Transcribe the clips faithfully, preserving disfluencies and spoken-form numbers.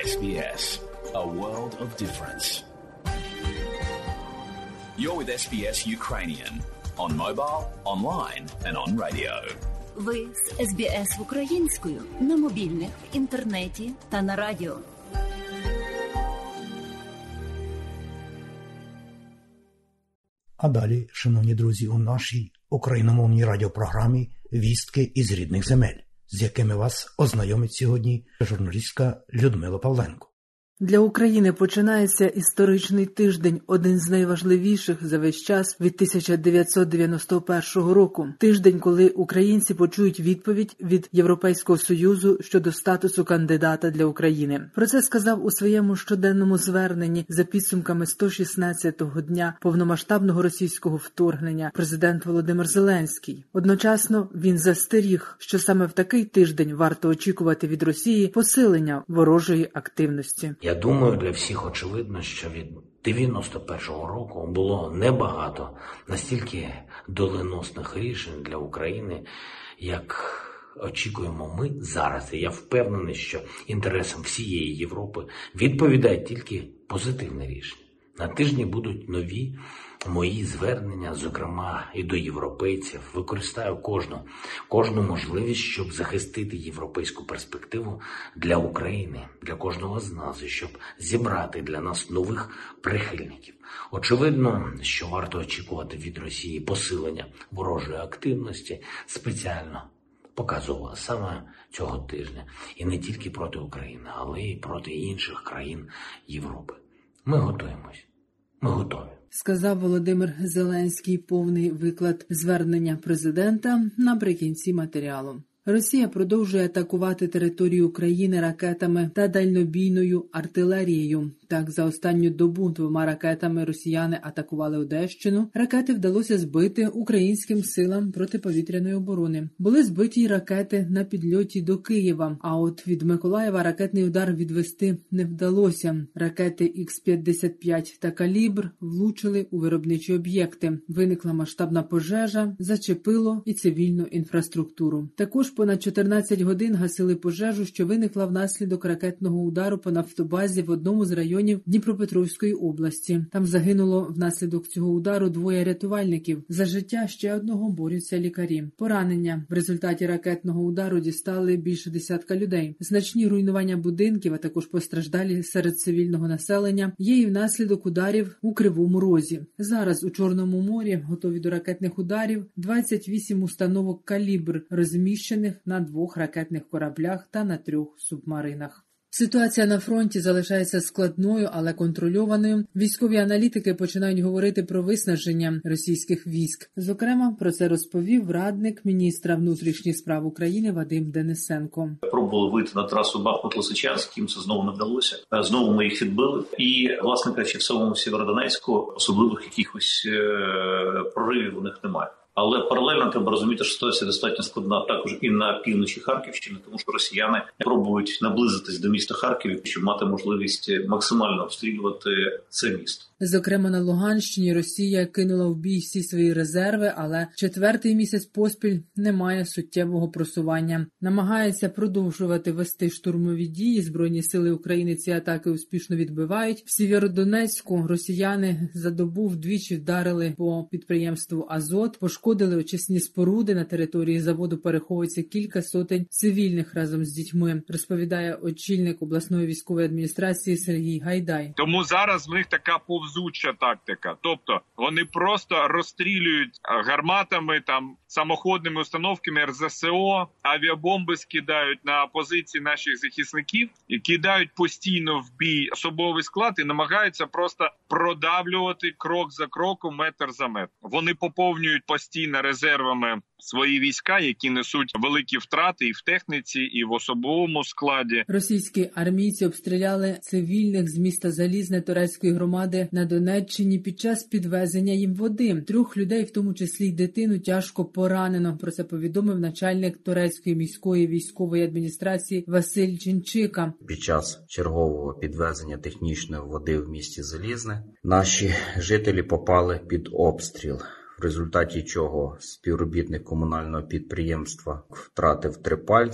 ес бі ес, a world of difference. You're with ес бі ес Ukrainian on mobile, online and on radio. Ви з ес бі ес українською на мобільних, в інтернеті та на радіо. А далі, шановні друзі, у нашій україномовній радіопрограмі «Вістки із рідних земель», з якими вас ознайомить сьогодні журналістка Людмила Павленко. Для України починається історичний тиждень, один з найважливіших за весь час від тисяча дев'ятсот дев'яносто першого року. Тиждень, коли українці почують відповідь від Європейського Союзу щодо статусу кандидата для України. Про це сказав у своєму щоденному зверненні за підсумками сто шістнадцятого дня повномасштабного російського вторгнення президент Володимир Зеленський. Одночасно він застеріг, що саме в такий тиждень варто очікувати від Росії посилення ворожої активності. Я думаю, для всіх очевидно, що від дев'яносто першого року було небагато настільки доленосних рішень для України, як очікуємо ми зараз. І я впевнений, що інтересам всієї Європи відповідає тільки позитивне рішення. На тижні будуть нові мої звернення, зокрема і до європейців. Використаю кожну, кожну можливість, щоб захистити європейську перспективу для України, для кожного з нас, і щоб зібрати для нас нових прихильників. Очевидно, що варто очікувати від Росії посилення ворожої активності спеціально показувала саме цього тижня. І не тільки проти України, але й проти інших країн Європи. Ми готуємось. Ми готові. Сказав Володимир Зеленський. Повний виклад звернення президента наприкінці матеріалу. Росія продовжує атакувати територію України ракетами та дальнобійною артилерією. Так, за останню добу двома ракетами росіяни атакували Одещину. Ракети вдалося збити українським силам протиповітряної оборони. Були збиті й ракети на підльоті до Києва, а от від Миколаєва ракетний удар відвести не вдалося. Ракети ікс п'ятдесят п'ять та «Калібр» влучили у виробничі об'єкти. Виникла масштабна пожежа, зачепило і цивільну інфраструктуру. Також понад чотирнадцять годин гасили пожежу, що виникла внаслідок ракетного удару по нафтобазі в одному з районів Дніпропетровської області. Там загинуло внаслідок цього удару двоє рятувальників. За життя ще одного борються лікарі. Поранення в результаті ракетного удару дістали більше десятка людей. Значні руйнування будинків, а також постраждалі серед цивільного населення є і внаслідок ударів у Кривому Розі. Зараз у Чорному морі готові до ракетних ударів двадцять вісім установок «Калібр», розміщених на двох ракетних кораблях та на трьох субмаринах. Ситуація на фронті залишається складною, але контрольованою. Військові аналітики починають говорити про виснаження російських військ. Зокрема, про це розповів радник міністра внутрішніх справ України Вадим Денисенко. Пробували вийти на трасу Бахмут-Лисичанськ, їм це знову не вдалося. Знову ми їх відбили. І, власне кажучи, в самому Сєвєродонецьку особливих якихось е- проривів у них немає. Але паралельно треба розуміти, що ситуація достатньо складна також і на півночі Харківщини, тому що росіяни пробують наблизитись до міста Харків, щоб мати можливість максимально обстрілювати це місто. Зокрема, на Луганщині Росія кинула в бій всі свої резерви, але четвертий місяць поспіль немає суттєвого просування. Намагається продовжувати вести штурмові дії. Збройні сили України ці атаки успішно відбивають. В Сєвєродонецьку росіяни за добу вдвічі вдарили по підприємству «Азот», пошкодили очисні споруди. На території заводу переховується кілька сотень цивільних разом з дітьми, розповідає очільник обласної військової адміністрації Сергій Гайдай. Тому зараз в них така повзуча тактика. Тобто вони просто розстрілюють гарматами, там, самоходними установками ер зе ес о, авіабомби скидають на позиції наших захисників і кидають постійно в бій особовий склад і намагаються просто продавлювати крок за кроком, метр за метр. Вони поповнюють постійно резервами свої війська, які несуть великі втрати і в техніці, і в особовому складі. Російські армійці обстріляли цивільних з міста Залізне турецької громади на Донеччині під час підвезення їм води. Трьох людей, в тому числі й дитину, тяжко поранено. Про це повідомив начальник турецької міської військової адміністрації Василь Чинчика. Під час чергового підвезення технічної води в місті Залізне наші жителі попали під обстріл, в результаті чого співробітник комунального підприємства втратив три пальці,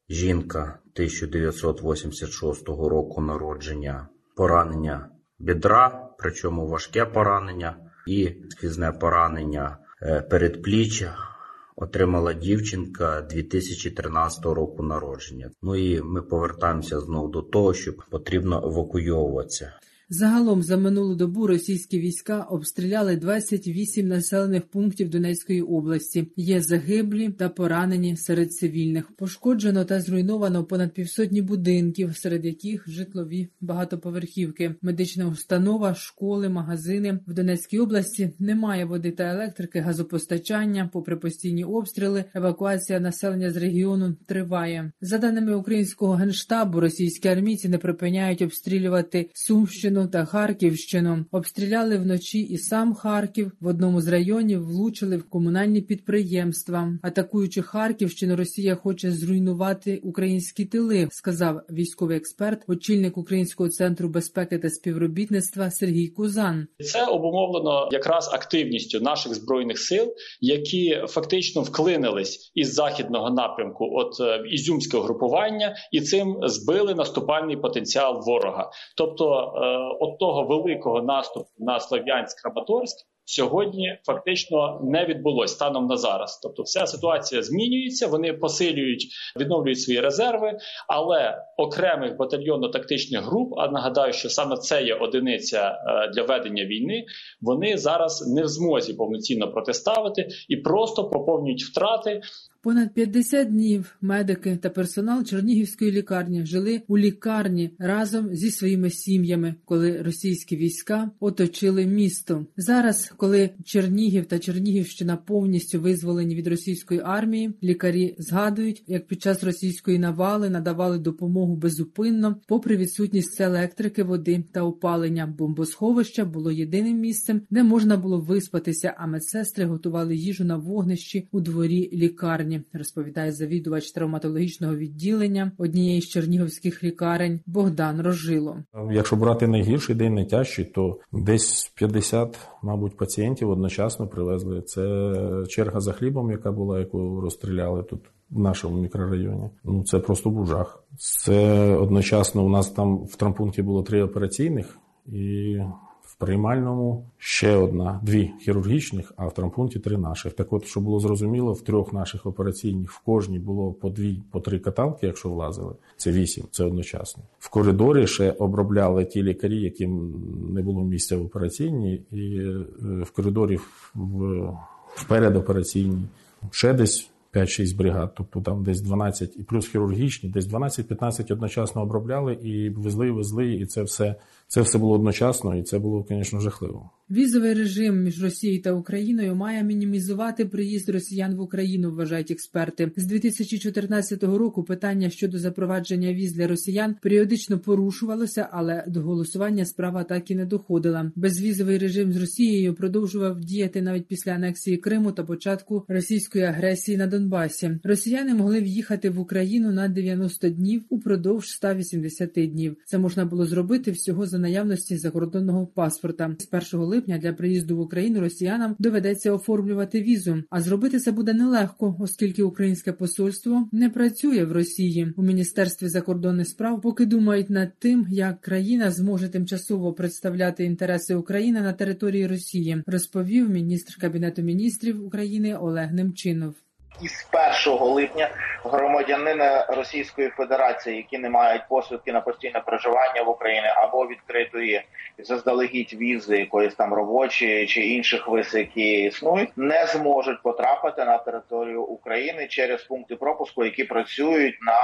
жінка тисяча дев'ятсот вісімдесят шостого року народження, поранення бедра, причому важке поранення, і сквізне поранення передпліччя отримала дівчинка дві тисячі тринадцятого року народження. Ну і ми повертаємося знову до того, що потрібно евакуйовуватися. Загалом за минулу добу російські війська обстріляли двадцять вісім населених пунктів Донецької області. Є загиблі та поранені серед цивільних. Пошкоджено та зруйновано понад півсотні будинків, серед яких житлові багатоповерхівки, медична установа, школи, магазини. В Донецькій області немає води та електрики, газопостачання. Попри постійні обстріли, евакуація населення з регіону триває. За даними українського генштабу, російські армійці не припиняють обстрілювати Сумщину та Харківщину. Обстріляли вночі і сам Харків. В одному з районів влучили в комунальні підприємства. Атакуючи Харківщину, Росія хоче зруйнувати українські тили, сказав військовий експерт, очільник Українського центру безпеки та співробітництва Сергій Кузан. Це обумовлено якраз активністю наших збройних сил, які фактично вклинились із західного напрямку от ізюмського групування і цим збили наступальний потенціал ворога. Тобто от того великого наступу на Слов'янськ-Краматорськ сьогодні фактично не відбулось станом на зараз. Тобто вся ситуація змінюється, вони посилюють, відновлюють свої резерви, але окремих батальйонно-тактичних груп, а нагадаю, що саме це є одиниця для ведення війни, вони зараз не в змозі повноцінно протиставити і просто поповнюють втрати. Понад п'ятдесят днів медики та персонал Чернігівської лікарні жили у лікарні разом зі своїми сім'ями, коли російські війська оточили місто. Зараз, коли Чернігів та Чернігівщина повністю визволені від російської армії, лікарі згадують, як під час російської навали надавали допомогу безупинно, попри відсутність електрики, води та опалення. Бомбосховище було єдиним місцем, де можна було виспатися, а медсестри готували їжу на вогнищі у дворі лікарні, розповідає завідувач травматологічного відділення однієї з чернігівських лікарень Богдан Рожило. Якщо брати найгірший день, найтяжчий, то десь п'ятдесят, мабуть, пацієнтів одночасно привезли. Це черга за хлібом, яка була, яку розстріляли тут в нашому мікрорайоні. Ну, це просто був жах. Це одночасно у нас там в травмпункті було три операційних і в приймальному ще одна, дві хірургічних, а в травмпункті три наших. Так от, щоб було зрозуміло, в трьох наших операційних в кожній було по дві, по три каталки, якщо влазили. Це вісім, це одночасно. В коридорі ще обробляли ті лікарі, яким не було місця в операційній, і в коридорі в, в передопераційній ще десь п'ять-шість бригад, тобто там десь дванадцять, і плюс хірургічні, десь дванадцять-п'ятнадцять одночасно обробляли і везли, везли, і це все, це все було одночасно, і це було, звісно, жахливо. Візовий режим між Росією та Україною має мінімізувати приїзд росіян в Україну, вважають експерти. З дві тисячі чотирнадцятого року питання щодо запровадження віз для росіян періодично порушувалося, але до голосування справа так і не доходила. Безвізовий режим з Росією продовжував діяти навіть після анексії Криму та початку російської агресії на Донбасі. Росіяни могли в'їхати в Україну на дев'яносто днів упродовж ста вісімдесят днів. Це можна було зробити всього за наявності закордонного паспорта. З першого липня для приїзду в Україну росіянам доведеться оформлювати візу. А зробити це буде нелегко, оскільки українське посольство не працює в Росії. У Міністерстві закордонних справ поки думають над тим, як країна зможе тимчасово представляти інтереси України на території Росії, розповів міністр Кабінету міністрів України Олег Немчинов. Із першого липня громадянини Російської Федерації, які не мають посвідки на постійне проживання в Україні або відкритої заздалегідь візи якоїсь там робочої чи інших виз, які існують, не зможуть потрапити на територію України через пункти пропуску, які працюють на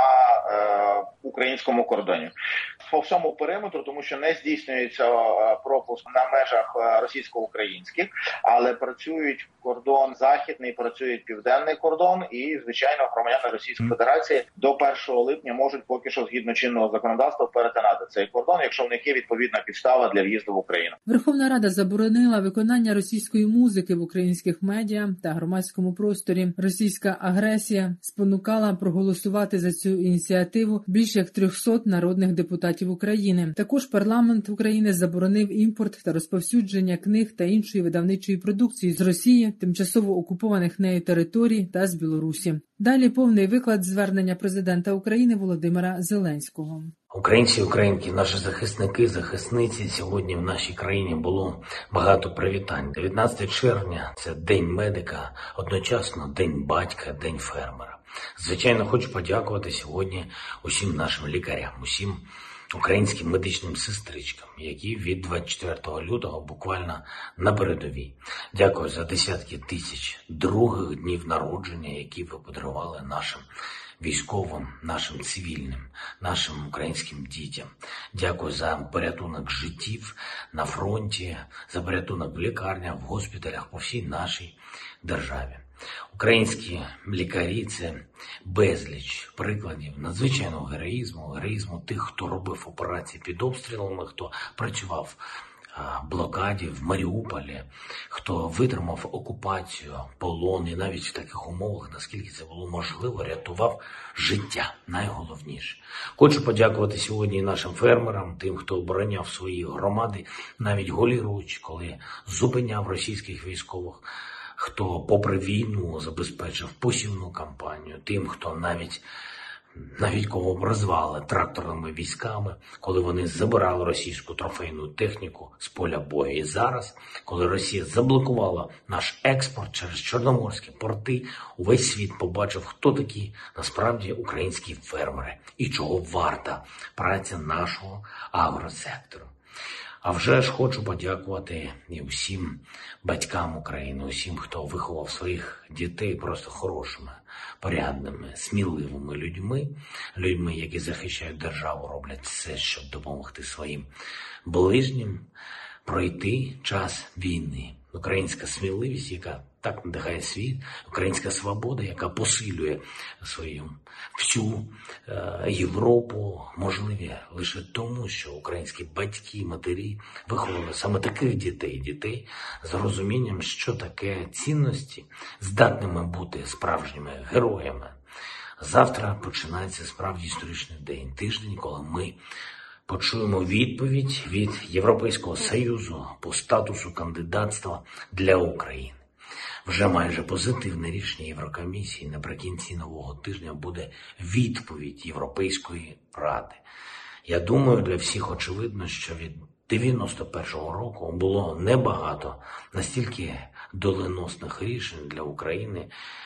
е, українському кордоні. По всьому периметру, тому що не здійснюється пропуск на межах російсько-українських, але працюють кордон західний, працюють південний кордон, і, звичайно, громадяни Російської Федерації до першого липня можуть поки що згідно чинного законодавства перетинати цей кордон, якщо в них є відповідна підстава для в'їзду в Україну. Верховна Рада заборонила виконання російської музики в українських медіа та громадському просторі. Російська агресія спонукала проголосувати за цю ініціативу більш як трьохсот народних депутатів України. Також парламент України заборонив імпорт та розповсюдження книг та іншої видавничої продукції з Росії, тимчасово окупованих нею територій та з Білорусі. Далі повний виклад звернення президента України Володимира Зеленського. Українці і українки, наші захисники, захисниці, сьогодні в нашій країні було багато привітань. дев'ятнадцяте червня – це День медика, одночасно День батька, День фермера. Звичайно, хочу подякувати сьогодні усім нашим лікарям, усім українським медичним сестричкам, які від двадцять четвертого лютого буквально на передовій. Дякую за десятки тисяч других днів народження, які ви подарували нашим військовим, нашим цивільним, нашим українським дітям. Дякую за порятунок життів на фронті, за порятунок в лікарнях, в госпіталях по всій нашій державі. Українські лікарі – це безліч прикладів надзвичайного героїзму, героїзму тих, хто робив операції під обстрілами, хто працював в блокаді в Маріуполі, хто витримав окупацію, полон і навіть в таких умовах, наскільки це було можливо, рятував життя, найголовніше. Хочу подякувати сьогодні і нашим фермерам, тим, хто обороняв свої громади, навіть голіруючи, коли зупиняв російських військових, хто попри війну забезпечив посівну кампанію, тим, хто навіть, навіть кого прозвали тракторними військами, коли вони забирали російську трофейну техніку з поля бою. І зараз, коли Росія заблокувала наш експорт через чорноморські порти, увесь світ побачив, хто такі насправді українські фермери і чого варта праця нашого агросектору. А вже ж хочу подякувати і усім батькам України, усім, хто виховав своїх дітей просто хорошими, порядними, сміливими людьми, людьми, які захищають державу, роблять все, щоб допомогти своїм ближнім пройти час війни. Українська сміливість, яка так надихає світ, українська свобода, яка посилює свою всю е, Європу, можливі лише тому, що українські батьки, матері виховали саме таких дітей, дітей з розумінням, що таке цінності, здатними бути справжніми героями. Завтра починається справді історичний день, тиждень, коли ми почуємо відповідь від Європейського Союзу по статусу кандидатства для України. Вже майже позитивне рішення Єврокомісії наприкінці нового тижня буде відповідь Європейської Ради. Я думаю, для всіх очевидно, що від дев'яносто першого року було небагато настільки доленосних рішень для України,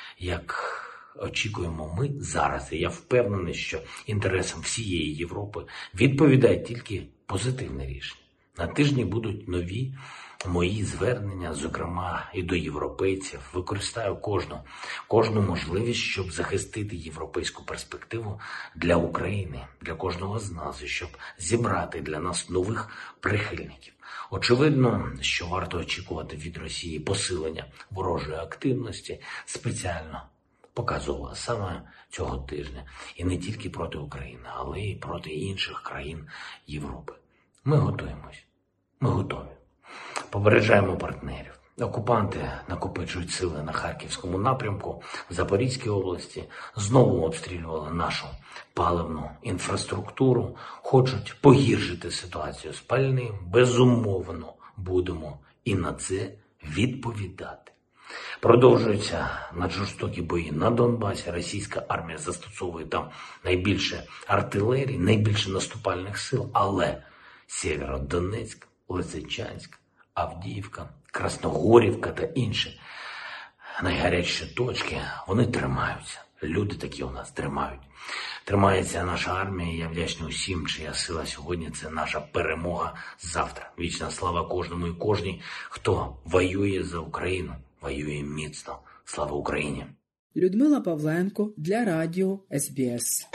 як очікуємо ми зараз. І я впевнений, що інтересам всієї Європи відповідає тільки позитивне рішення. На тижні будуть нові мої звернення, зокрема і до європейців. Використаю кожну, кожну можливість, щоб захистити європейську перспективу для України, для кожного з нас, і щоб зібрати для нас нових прихильників. Очевидно, що варто очікувати від Росії посилення ворожої активності спеціально показова саме цього тижня. І не тільки проти України, але й проти інших країн Європи. Ми готуємось. Ми готові. Попереджаємо партнерів. Окупанти накопичують сили на Харківському напрямку, в Запорізькій області, знову обстрілювали нашу паливну інфраструктуру, хочуть погіршити ситуацію з пальним. Безумовно будемо і на це відповідати. Продовжуються наджорстокі бої на Донбасі. Російська армія застосовує там найбільше артилерії, найбільше наступальних сил, але Сєвєродонецьк, Лисичанськ, Авдіївка, Красногорівка та інші найгарячіші точки, вони тримаються. Люди такі у нас тримають. Тримається наша армія, і я вдячний усім, чия сила сьогодні – це наша перемога завтра. Вічна слава кожному і кожній, хто воює за Україну, воює міцно. Слава Україні! Людмила Павленко для радіо ес бі ес.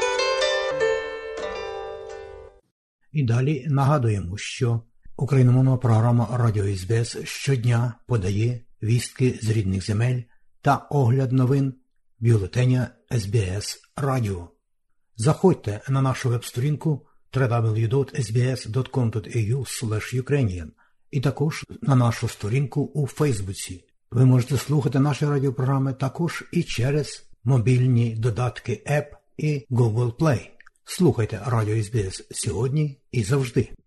І далі нагадуємо, що україномовна програма Радіо ес бі ес щодня подає вістки з рідних земель та огляд новин бюлетеня ес бі ес Радіо. Заходьте на нашу веб-сторінку дабл ю дабл ю дабл ю крапка ес бі ес крапка ком крапка ей ю слеш юкрейніан і також на нашу сторінку у Фейсбуці. Ви можете слухати наші радіопрограми також і через мобільні додатки App і Google Play. Слухайте Радіо ес бі ес сьогодні і завжди.